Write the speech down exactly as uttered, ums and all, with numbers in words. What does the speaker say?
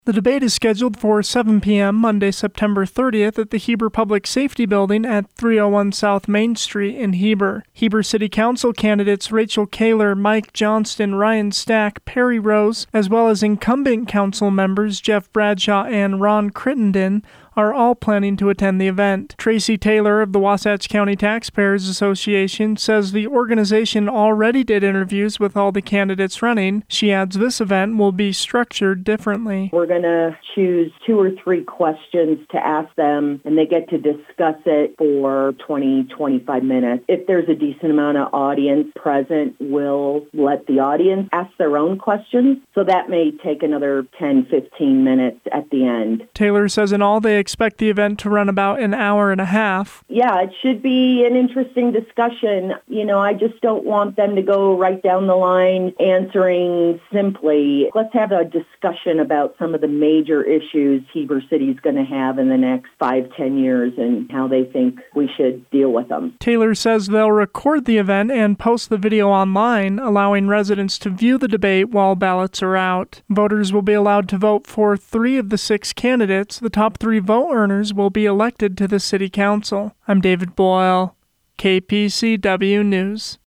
The debate is scheduled for seven p.m. Monday, September thirtieth at the Heber Public Safety Building at three oh one South Main Street in Heber. Heber City Council candidates Rachel Kaler, Mike Johnston, Ryan Stack, Perry Rose, as well as incumbent council members Jeff Bradshaw and Ron Crittenden, are all planning to attend the event. Tracy Taylor of the Wasatch County Taxpayers Association says the organization already did interviews with all the candidates running. She adds this event will be structured differently. We're going to choose two or three questions to ask them, and they get to discuss it for twenty, twenty-five minutes. If there's a decent amount of audience present, we'll let the audience ask their own questions. So that may take another ten, fifteen minutes at the end. Taylor says in all they expect the event to run about an hour and a half. Yeah, it should be an interesting discussion. You know, I just don't want them to go right down the line answering simply. Let's have a discussion about some of the major issues Heber City is going to have in the next five, ten years and how they think we should deal with them. Taylor says they'll record the event and post the video online, allowing residents to view the debate while ballots are out. Voters will be allowed to vote for three of the six candidates. The top three vote earners will be elected to the City Council. I'm David Boyle, K P C W News.